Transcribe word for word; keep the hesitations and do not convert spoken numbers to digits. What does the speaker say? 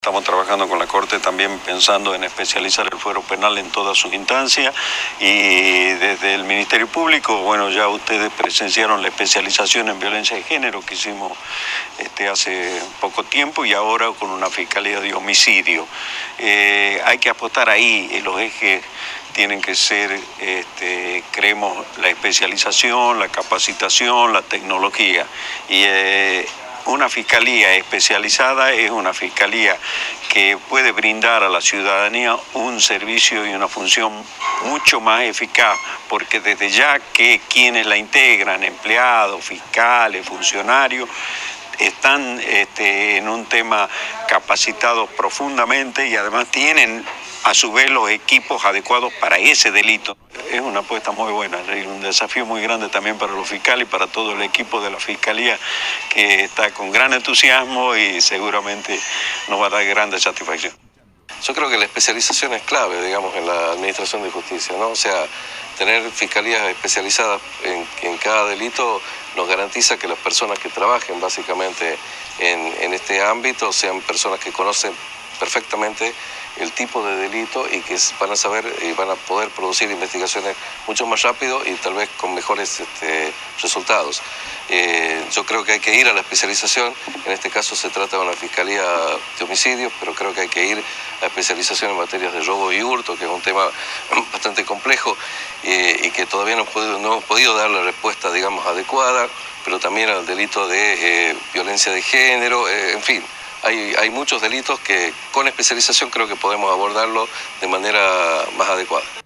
Estamos trabajando con la Corte también pensando en especializar el fuero penal en todas sus instancias y desde el Ministerio Público, bueno, ya ustedes presenciaron la especialización en violencia de género que hicimos este, hace poco tiempo y ahora con una Fiscalía de Homicidio. Eh, hay que apostar ahí, y los ejes tienen que ser, este, creemos, la especialización, la capacitación, la tecnología. Y eh, una fiscalía especializada es una fiscalía que puede brindar a la ciudadanía un servicio y una función mucho más eficaz, porque desde ya que quienes la integran, empleados, fiscales, funcionarios, están este, en un tema capacitados profundamente y además tienen a su vez los equipos adecuados para ese delito. Es una apuesta muy buena, un desafío muy grande también para los fiscales y para todo el equipo de la Fiscalía, que está con gran entusiasmo y seguramente nos va a dar grande satisfacción. Yo creo que la especialización es clave, digamos, en la administración de justicia, ¿no? O sea, tener fiscalías especializadas en, en cada delito nos garantiza que las personas que trabajen básicamente en, en este ámbito sean personas que conocen perfectamente el tipo de delito y que van a saber y van a poder producir investigaciones mucho más rápido y tal vez con mejores este, resultados. Eh, yo creo que hay que ir a la especialización, en este caso se trata de una fiscalía de homicidios, pero creo que hay que ir a especialización en materias de robo y hurto, que es un tema bastante complejo eh, y que todavía no, podido, no hemos podido dar la respuesta, digamos, adecuada, pero también al delito de eh, violencia de género, eh, en fin. Hay, hay muchos delitos que con especialización creo que podemos abordarlo de manera más adecuada.